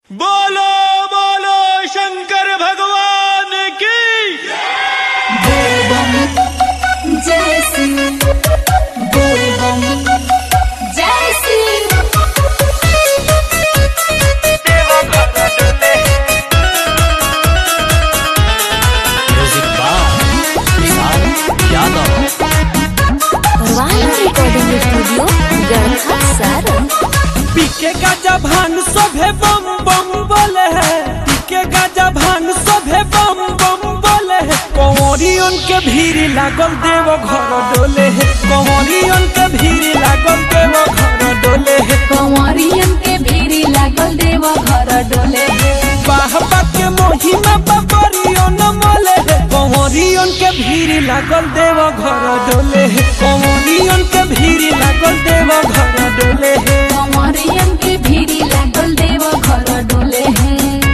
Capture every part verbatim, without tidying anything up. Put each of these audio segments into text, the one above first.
बोलो बोलो शंकर भगवान की। बोल बम जय सिंह, बोल बम जय सिंह। Music by Vishal Yadav. वाला रिकॉर्डिंग स्टूडियो गढ़ा सारा। पीके गाजा भांग सोभे बम बम बोले है, पीके गाजा भांग सोभे बम बम बोले है। कंवरियन के भीड़ लागल देव घर डोले है, कंवरियन के भीड़ लागल देव घर डोले है। कंवरियन के भीड़ लागल देव घर डोले है। बाहबा के महिमा बबरियन मोले है, कंवरियन के भीड़ लागल देव घर डोले है, कंवरियन के भीड़ लागल देव घर डोले है। कंवरियन के भीड़ लागल देव घर डोले है।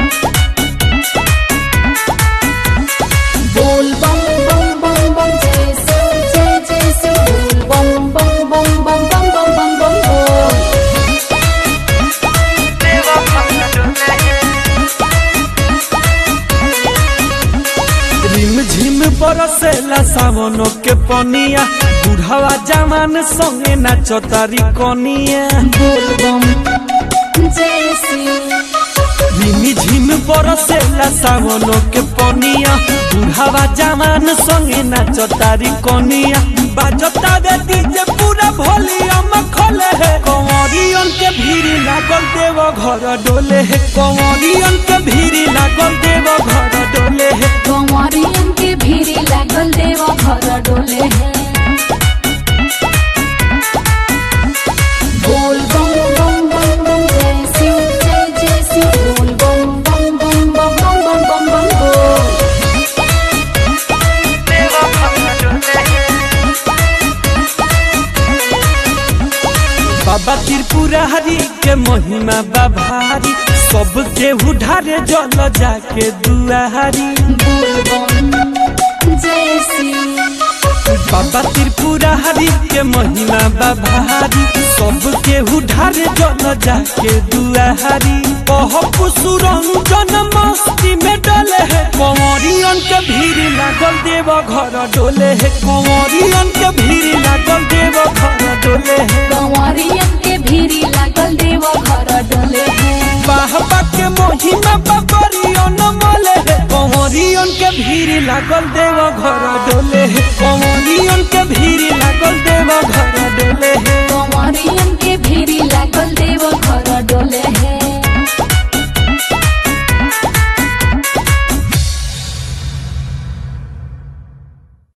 बोल बम बम बम बम जय सिंह, जय जय सिंह। बोल बम बम बम बम बम बम बम बम बोल। रिम झिम बरसेला सावनो के पनिया, बुढ़ावा जवान संगे नाचो तारी कनिया। बोल बम जय सिंह। रिम झिम बरसेला सावनो के पनिया, बुढ़ावा जवान संगे नाचो तारी कनिया। बाजता दे डीजे पूरा वॉल्यूम खोले है, कंवरियन के भीड़ लागल देव घर डोले है, कंवरियन के भीड़ लागल देव घर डोले है। कंवरियन के भीड़ लागल देव घर डोले है। बोल बम बम बम बम जय सिंह, जय जय सिंह। बोल बम बम बम बम बम बम बम बम बोल। बाबा त्रिपुरारी के महिमा बाभारी, सबके उधारे जल जाके दुआरी। बोल बम जय सिंह। बाबा त्रिपुरारी के महिमा बाभारी, सबके उधारे जल जाके दुआरी। कह पुसुरंजन मस्ती में डले है, कंवरियन के भीड़ लागल देव घर डोले है, कंवरियन के भीड़ लागल देव घर डोले है। कंवरियन के भीड़ लागल देव घर डोले है। बाहबा के महिमा बबरियन मोले है, कंवरियन के भीड़ लागल देव घर डोले है, कंवरियन के भीड़ लागल देव घर डोले है। कंवरियन के भीड़ लागल